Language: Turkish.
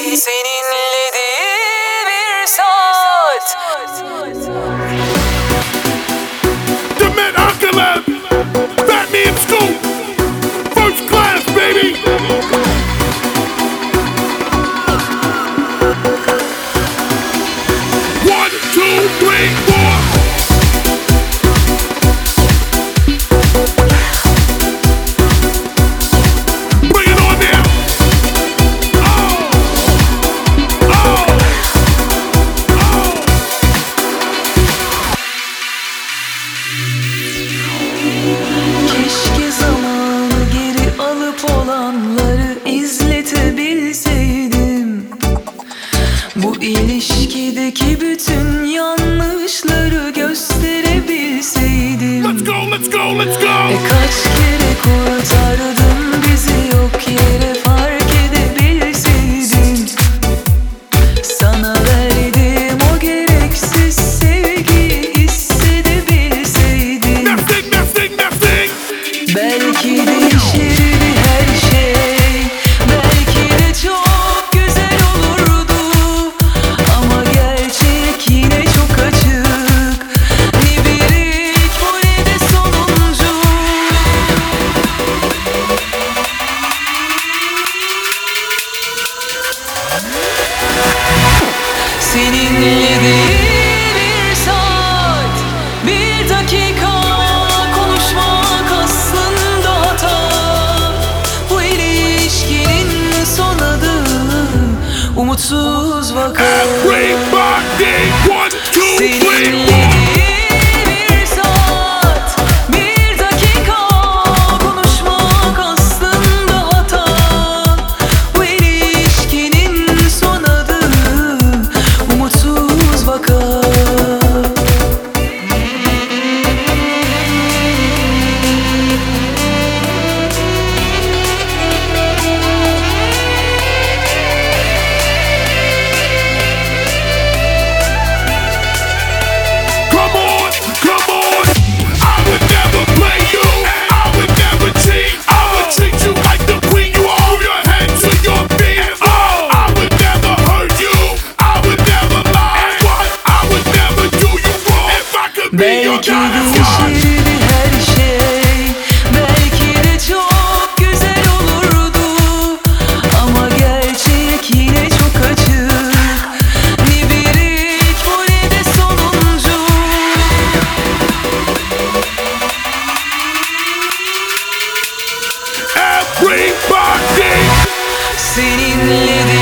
Seninle değil bir saat. The men Uncle Batman Scoop, first class baby. One, two, three, four. Bring it on now. Oh, oh, oh. Keşke zamanı geri alıp olanları izletebilseydim. Bu ilişkideki bütün yanlışları gösterebilseydim. Let's go, let's go, let's go. Kaç kere kurtardın bizi yok yere fark edebilseydim. Sana verdiğim o gereksiz sevgiyi hissedebilseydim. Nothing, nothing, nothing. Belki değişirdi her şey, belki de çok güzel olurdu. Ama gerçek yine çok açık, ne bir ilk bu ne de sonuncu. Seninle değil bir saat, bir dakika konuşmak aslında hata. Bu ilişkinin son adı umutsuz vaka. Everybody, one, two, three, Seninle four. değil bir saat, bir dakika konuşmak aslında hata. Bu ilişkinin son adı umutsuz vaka. Come on, come on. I would never play you. I would never cheat. I would treat you like the queen you are. From your head to your feet. Oh, I would never hurt you. I would never lie. What? I would never do you wrong. If I could be your Belki God, that's why. değişirdi her şey, belki de çok güzel olurdu. Ama gerçek yine çok açık, ne bir ilk bu ne de sonuncu. Everybody. Seninle